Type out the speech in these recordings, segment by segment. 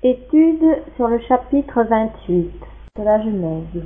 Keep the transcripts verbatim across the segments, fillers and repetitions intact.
Étude sur le chapitre vingt-huit de la Genèse.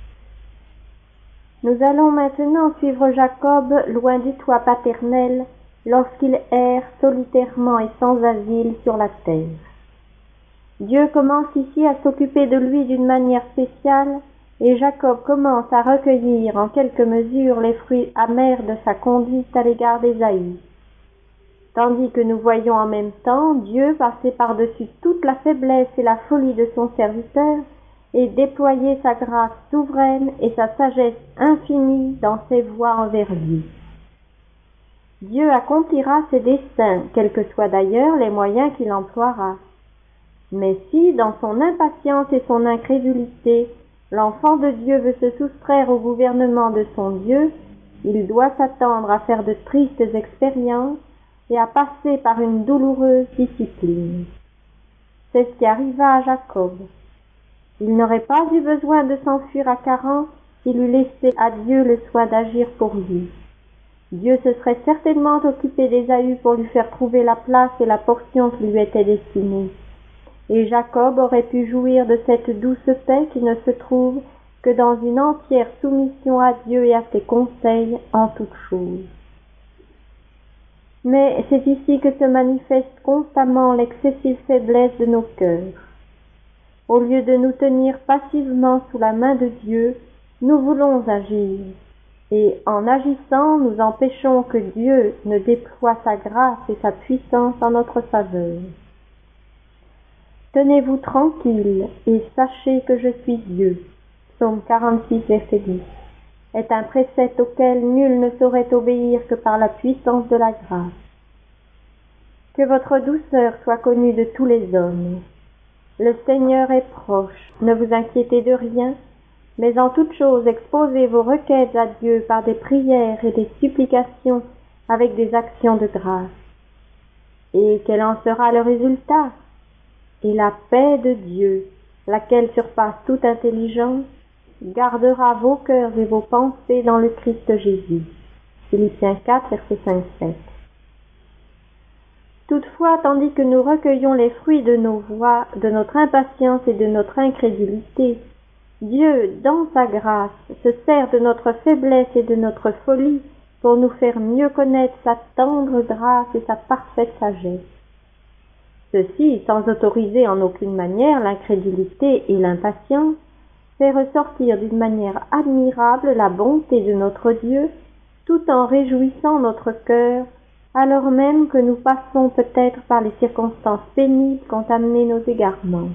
Nous allons maintenant suivre Jacob loin du toit paternel lorsqu'il erre solitairement et sans asile sur la terre. Dieu commence ici à s'occuper de lui d'une manière spéciale et Jacob commence à recueillir en quelque mesure les fruits amers de sa conduite à l'égard d'Ésaü. Tandis que nous voyons en même temps Dieu passer par-dessus toute la faiblesse et la folie de son serviteur et déployer sa grâce souveraine et sa sagesse infinie dans ses voies envers lui. Dieu accomplira ses desseins, quels que soient d'ailleurs les moyens qu'il emploiera. Mais si, dans son impatience et son incrédulité, l'enfant de Dieu veut se soustraire au gouvernement de son Dieu, il doit s'attendre à faire de tristes expériences et à passer par une douloureuse discipline. C'est ce qui arriva à Jacob. Il n'aurait pas eu besoin de s'enfuir à Charan s'il eût laissé à Dieu le soin d'agir pour lui. Dieu se serait certainement occupé d'Ésaü pour lui faire trouver la place et la portion qui lui était destinée. Et Jacob aurait pu jouir de cette douce paix qui ne se trouve que dans une entière soumission à Dieu et à ses conseils en toutes choses. Mais c'est ici que se manifeste constamment l'excessive faiblesse de nos cœurs. Au lieu de nous tenir passivement sous la main de Dieu, nous voulons agir, et en agissant, nous empêchons que Dieu ne déploie sa grâce et sa puissance en notre faveur. Tenez-vous tranquille et sachez que je suis Dieu. Psaume quarante-six, verset dix. Est un précepte auquel nul ne saurait obéir que par la puissance de la grâce. Que votre douceur soit connue de tous les hommes. Le Seigneur est proche, ne vous inquiétez de rien, mais en toute chose exposez vos requêtes à Dieu par des prières et des supplications avec des actions de grâce. Et quel en sera le résultat? Et la paix de Dieu, laquelle surpasse toute intelligence, gardera vos cœurs et vos pensées dans le Christ Jésus. Philippiens quatre, verset cinq sept. Toutefois, tandis que nous recueillons les fruits de nos voies, de notre impatience et de notre incrédulité, Dieu, dans sa grâce, se sert de notre faiblesse et de notre folie pour nous faire mieux connaître sa tendre grâce et sa parfaite sagesse. Ceci, sans autoriser en aucune manière l'incrédulité et l'impatience, fait ressortir d'une manière admirable la bonté de notre Dieu, tout en réjouissant notre cœur, alors même que nous passons peut-être par les circonstances pénibles qu'ont amené nos égarements.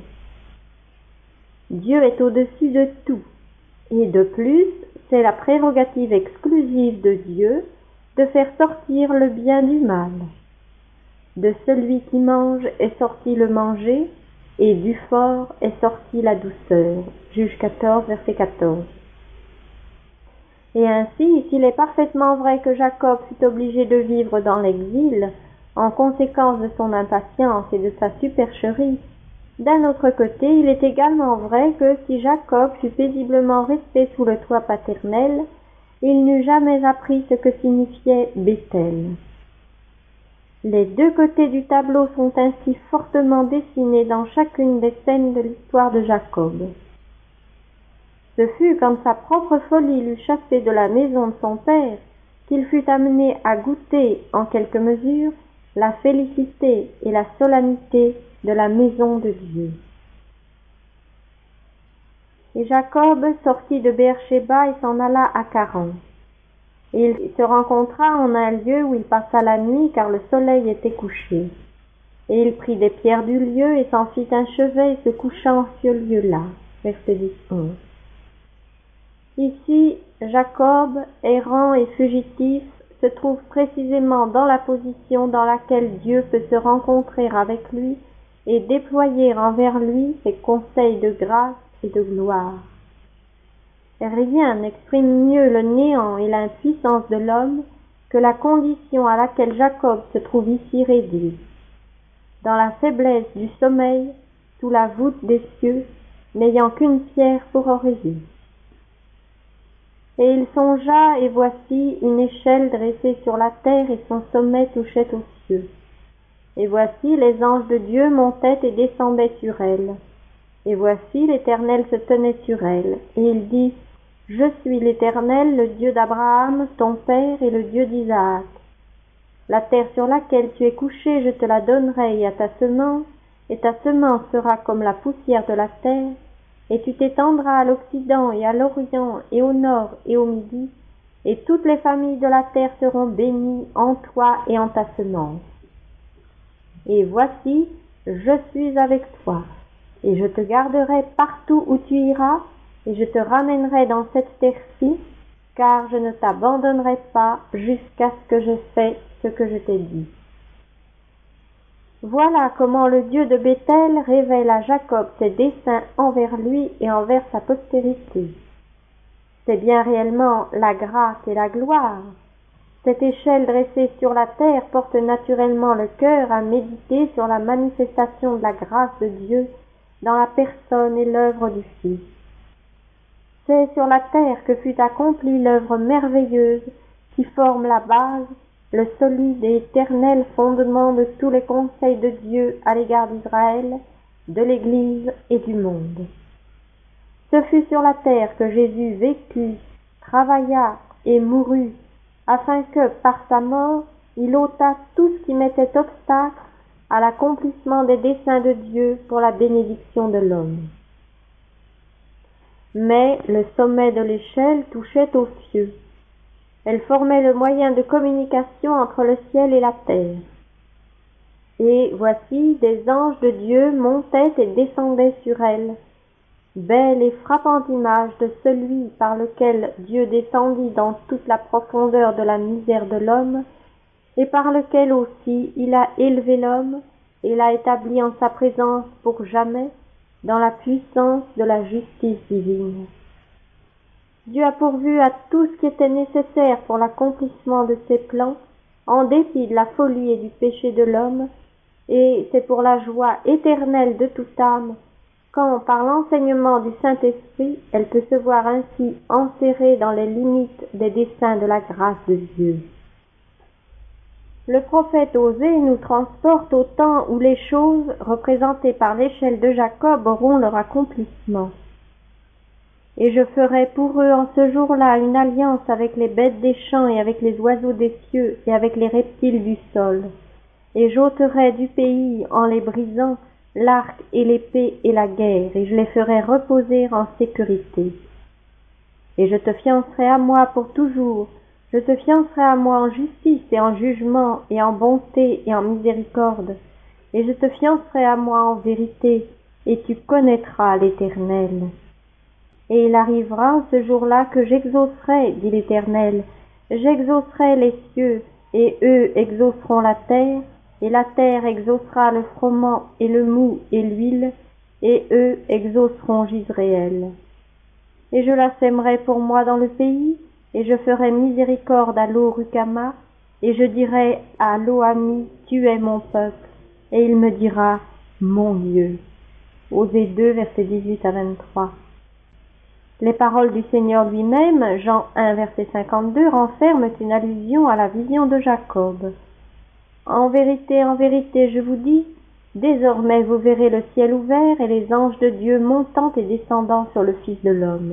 Dieu est au-dessus de tout, et de plus, c'est la prérogative exclusive de Dieu de faire sortir le bien du mal. De celui qui mange est sorti le manger, et du fort est sortie la douceur. Juge quatorze, verset quatorze. Et ainsi, s'il est parfaitement vrai que Jacob fut obligé de vivre dans l'exil, en conséquence de son impatience et de sa supercherie, d'un autre côté, il est également vrai que si Jacob fut paisiblement resté sous le toit paternel, il n'eût jamais appris ce que signifiait Béthel. Les deux côtés du tableau sont ainsi fortement dessinés dans chacune des scènes de l'histoire de Jacob. Ce fut quand sa propre folie l'eut chassé de la maison de son père qu'il fut amené à goûter, en quelque mesure, la félicité et la solennité de la maison de Dieu. Et Jacob sortit de Beer-Shéba et s'en alla à Charan. Et il se rencontra en un lieu où il passa la nuit, car le soleil était couché. Et il prit des pierres du lieu et s'en fit un chevet et se coucha en ce lieu-là. Verset dix onze. Ici, Jacob, errant et fugitif, se trouve précisément dans la position dans laquelle Dieu peut se rencontrer avec lui et déployer envers lui ses conseils de grâce et de gloire. Rien n'exprime mieux le néant et l'impuissance de l'homme que la condition à laquelle Jacob se trouve ici réduit. Dans la faiblesse du sommeil, sous la voûte des cieux, n'ayant qu'une pierre pour oreiller. Et il songea, et voici une échelle dressée sur la terre, et son sommet touchait aux cieux. Et voici les anges de Dieu montaient et descendaient sur elle. Et voici l'Éternel se tenait sur elle. Et il dit, je suis l'Éternel, le Dieu d'Abraham, ton père, et le Dieu d'Isaac. La terre sur laquelle tu es couché, je te la donnerai à ta semence, et ta semence sera comme la poussière de la terre, et tu t'étendras à l'Occident et à l'Orient et au Nord et au Midi, et toutes les familles de la terre seront bénies en toi et en ta semence. Et voici, je suis avec toi, et je te garderai partout où tu iras, et je te ramènerai dans cette terre-ci, car je ne t'abandonnerai pas jusqu'à ce que je fasse ce que je t'ai dit. Voilà comment le Dieu de Béthel révèle à Jacob ses desseins envers lui et envers sa postérité. C'est bien réellement la grâce et la gloire. Cette échelle dressée sur la terre porte naturellement le cœur à méditer sur la manifestation de la grâce de Dieu dans la personne et l'œuvre du Fils. C'est sur la terre que fut accomplie l'œuvre merveilleuse qui forme la base, le solide et éternel fondement de tous les conseils de Dieu à l'égard d'Israël, de l'Église et du monde. Ce fut sur la terre que Jésus vécut, travailla et mourut, afin que, par sa mort, il ôtât tout ce qui mettait obstacle à l'accomplissement des desseins de Dieu pour la bénédiction de l'homme. Mais le sommet de l'échelle touchait aux cieux. Elle formait le moyen de communication entre le ciel et la terre. Et voici, des anges de Dieu montaient et descendaient sur elle, belle et frappante image de celui par lequel Dieu descendit dans toute la profondeur de la misère de l'homme, et par lequel aussi il a élevé l'homme et l'a établi en sa présence pour jamais dans la puissance de la justice divine. Dieu a pourvu à tout ce qui était nécessaire pour l'accomplissement de ses plans, en dépit de la folie et du péché de l'homme, et c'est pour la joie éternelle de toute âme, quand, par l'enseignement du Saint-Esprit, elle peut se voir ainsi enserrée dans les limites des desseins de la grâce de Dieu. Le prophète Osée nous transporte au temps où les choses, représentées par l'échelle de Jacob, auront leur accomplissement. Et je ferai pour eux en ce jour-là une alliance avec les bêtes des champs et avec les oiseaux des cieux et avec les reptiles du sol. Et j'ôterai du pays, en les brisant, l'arc et l'épée et la guerre, et je les ferai reposer en sécurité. Et je te fiancerai à moi pour toujours, je te fiancerai à moi en justice et en jugement et en bonté et en miséricorde, et je te fiancerai à moi en vérité, et tu connaîtras l'Éternel. Et il arrivera ce jour-là que j'exaucerai, dit l'Éternel, j'exaucerai les cieux, et eux exauceront la terre, et la terre exaucera le froment et le mou et l'huile, et eux exauceront Jisraël. Et je la sèmerai pour moi dans le pays, et je ferai miséricorde à Lo-Rucama, et je dirai à Lo-Ami, tu es mon peuple, et il me dira, mon Dieu. Osée deux, versets dix-huit à vingt-trois. Les paroles du Seigneur lui-même, Jean un, verset cinquante-deux, renferment une allusion à la vision de Jacob. En vérité, en vérité, je vous dis, désormais vous verrez le ciel ouvert et les anges de Dieu montant et descendant sur le Fils de l'homme.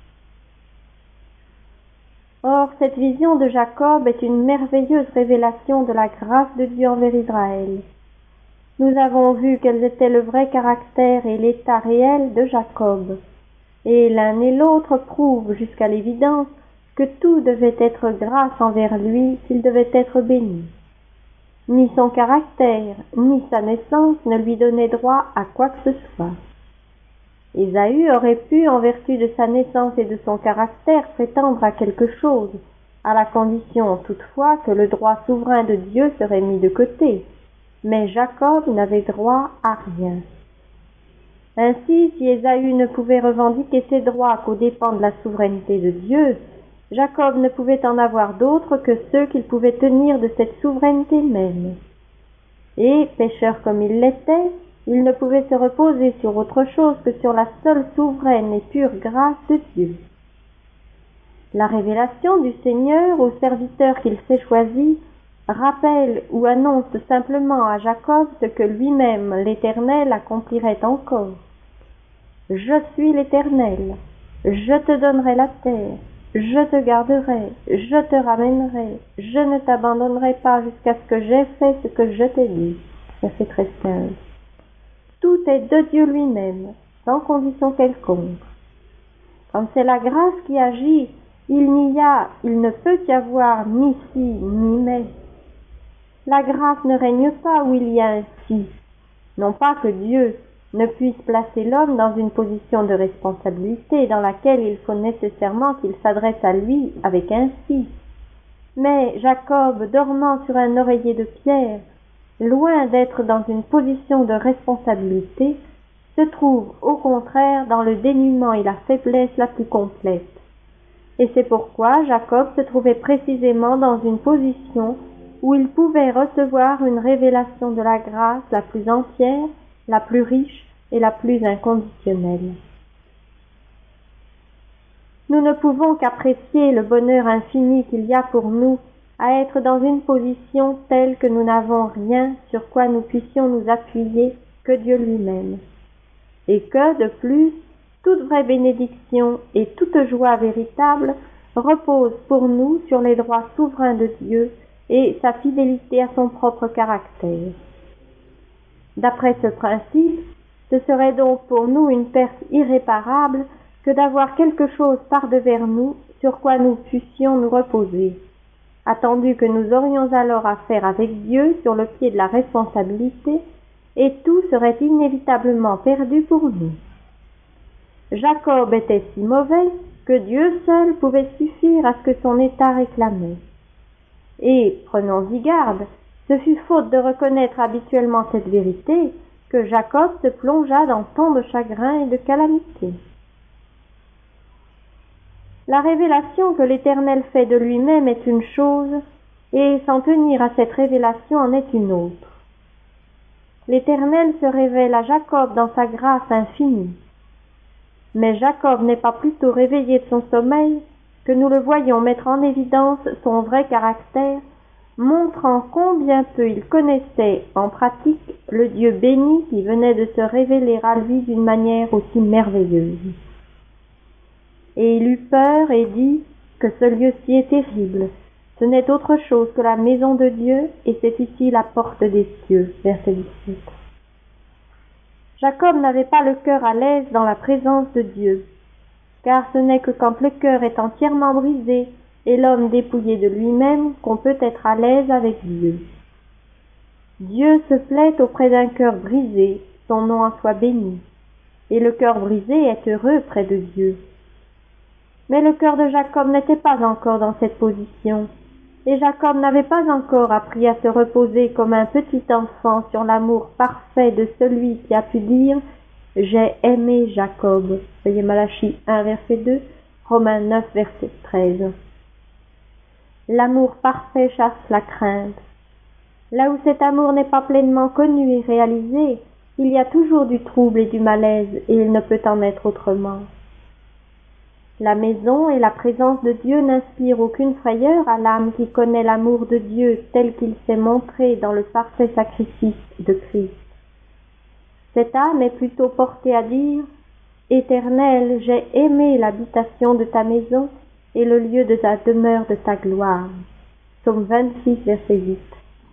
Or, cette vision de Jacob est une merveilleuse révélation de la grâce de Dieu envers Israël. Nous avons vu quels étaient le vrai caractère et l'état réel de Jacob, et l'un et l'autre prouvent jusqu'à l'évidence que tout devait être grâce envers lui s'il devait être béni. Ni son caractère, ni sa naissance ne lui donnaient droit à quoi que ce soit. Ésaü aurait pu, en vertu de sa naissance et de son caractère, prétendre à quelque chose, à la condition toutefois que le droit souverain de Dieu serait mis de côté. Mais Jacob n'avait droit à rien. Ainsi, si Ésaü ne pouvait revendiquer ses droits qu'aux dépens de la souveraineté de Dieu, Jacob ne pouvait en avoir d'autres que ceux qu'il pouvait tenir de cette souveraineté même. Et, pécheur comme il l'était, il ne pouvait se reposer sur autre chose que sur la seule souveraine et pure grâce de Dieu. La révélation du Seigneur au serviteur qu'il s'est choisi rappelle ou annonce simplement à Jacob ce que lui-même, l'Éternel, accomplirait encore. Je suis l'Éternel, je te donnerai la terre, je te garderai, je te ramènerai, je ne t'abandonnerai pas jusqu'à ce que j'aie fait ce que je t'ai dit. Verset treize quinze. Tout est de Dieu lui-même, sans condition quelconque. Quand c'est la grâce qui agit, il n'y a, il ne peut y avoir ni si ni mais. La grâce ne règne pas où il y a un si. Non pas que Dieu ne puisse placer l'homme dans une position de responsabilité dans laquelle il faut nécessairement qu'il s'adresse à lui avec un si. Mais Jacob, dormant sur un oreiller de pierre, loin d'être dans une position de responsabilité, se trouve au contraire dans le dénuement et la faiblesse la plus complète. Et c'est pourquoi Jacob se trouvait précisément dans une position où il pouvait recevoir une révélation de la grâce la plus entière, la plus riche et la plus inconditionnelle. Nous ne pouvons qu'apprécier le bonheur infini qu'il y a pour nous à être dans une position telle que nous n'avons rien sur quoi nous puissions nous appuyer que Dieu lui-même, et que, de plus, toute vraie bénédiction et toute joie véritable reposent pour nous sur les droits souverains de Dieu et sa fidélité à son propre caractère. D'après ce principe, ce serait donc pour nous une perte irréparable que d'avoir quelque chose par-devers nous sur quoi nous puissions nous reposer, attendu que nous aurions alors affaire avec Dieu sur le pied de la responsabilité, et tout serait inévitablement perdu pour nous. Jacob était si mauvais que Dieu seul pouvait suffire à ce que son état réclamait. Et, prenons-y garde, ce fut faute de reconnaître habituellement cette vérité que Jacob se plongea dans tant de chagrin et de calamité. La révélation que l'Éternel fait de lui-même est une chose, et s'en tenir à cette révélation en est une autre. L'Éternel se révèle à Jacob dans sa grâce infinie. Mais Jacob n'est pas plutôt réveillé de son sommeil que nous le voyons mettre en évidence son vrai caractère, montrant combien peu il connaissait en pratique le Dieu béni qui venait de se révéler à lui d'une manière aussi merveilleuse. Et il eut peur et dit que ce lieu-ci est terrible. Ce n'est autre chose que la maison de Dieu, et c'est ici la porte des cieux. Verset dix-sept. Jacob n'avait pas le cœur à l'aise dans la présence de Dieu, car ce n'est que quand le cœur est entièrement brisé et l'homme dépouillé de lui-même qu'on peut être à l'aise avec Dieu. Dieu se plaît auprès d'un cœur brisé, son nom en soit béni, et le cœur brisé est heureux près de Dieu. Mais le cœur de Jacob n'était pas encore dans cette position, et Jacob n'avait pas encore appris à se reposer comme un petit enfant sur l'amour parfait de celui qui a pu dire « J'ai aimé Jacob ». Voyez Malachie un, verset deux, Romains neuf, verset treize. L'amour parfait chasse la crainte. Là où cet amour n'est pas pleinement connu et réalisé, il y a toujours du trouble et du malaise, et il ne peut en être autrement. La maison et la présence de Dieu n'inspirent aucune frayeur à l'âme qui connaît l'amour de Dieu tel qu'il s'est montré dans le parfait sacrifice de Christ. Cette âme est plutôt portée à dire « Éternel, j'ai aimé l'habitation de ta maison et le lieu de ta demeure de ta gloire. » Psaume vingt-six, verset huit.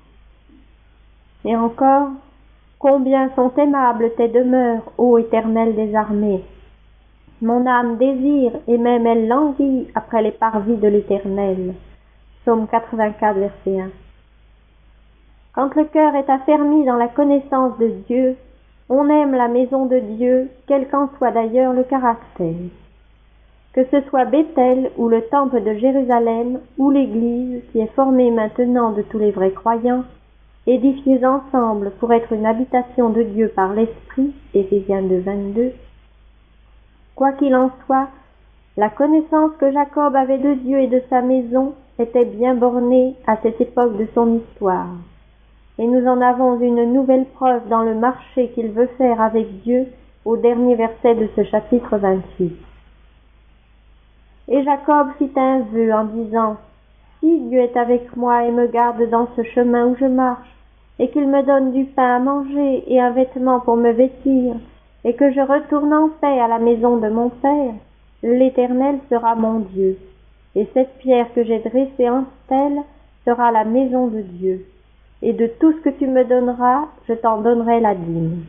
Et encore, combien sont aimables tes demeures, ô Éternel des armées! Mon âme désire et même elle languit après les parvis de l'Éternel. Psaume quatre-vingt-quatre, verset un. Quand le cœur est affermi dans la connaissance de Dieu, on aime la maison de Dieu, quel qu'en soit d'ailleurs le caractère. Que ce soit Bethel ou le temple de Jérusalem ou l'église qui est formée maintenant de tous les vrais croyants, édifiés ensemble pour être une habitation de Dieu par l'Esprit, Éphésiens deux, vingt-deux. Quoi qu'il en soit, la connaissance que Jacob avait de Dieu et de sa maison était bien bornée à cette époque de son histoire. Et nous en avons une nouvelle preuve dans le marché qu'il veut faire avec Dieu au dernier verset de ce chapitre vingt-huit. Et Jacob fit un vœu en disant « si Dieu est avec moi et me garde dans ce chemin où je marche, et qu'il me donne du pain à manger et un vêtement pour me vêtir, et que je retourne en paix à la maison de mon Père, l'Éternel sera mon Dieu, et cette pierre que j'ai dressée en stèle sera la maison de Dieu, et de tout ce que tu me donneras, je t'en donnerai la dîme.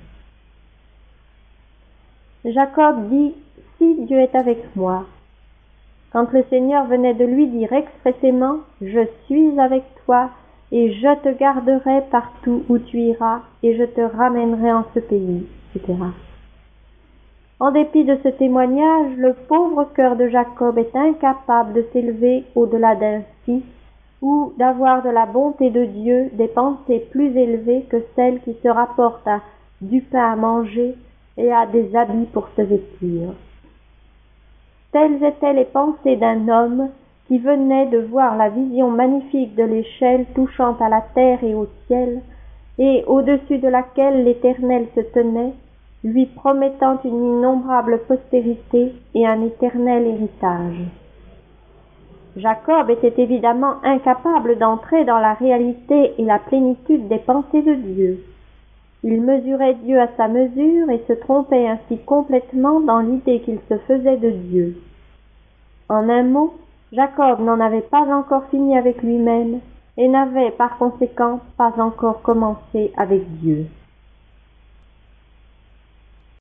Jacob dit, si Dieu est avec moi. Quand le Seigneur venait de lui dire expressément, je suis avec toi, et je te garderai partout où tu iras, et je te ramènerai en ce pays, et cetera. En dépit de ce témoignage, le pauvre cœur de Jacob est incapable de s'élever au-delà d'un si, ou d'avoir de la bonté de Dieu des pensées plus élevées que celles qui se rapportent à du pain à manger et à des habits pour se vêtir. Telles étaient les pensées d'un homme qui venait de voir la vision magnifique de l'échelle touchant à la terre et au ciel, et au-dessus de laquelle l'Éternel se tenait, lui promettant une innombrable postérité et un éternel héritage. Jacob était évidemment incapable d'entrer dans la réalité et la plénitude des pensées de Dieu. Il mesurait Dieu à sa mesure et se trompait ainsi complètement dans l'idée qu'il se faisait de Dieu. En un mot, Jacob n'en avait pas encore fini avec lui-même et n'avait par conséquent pas encore commencé avec Dieu.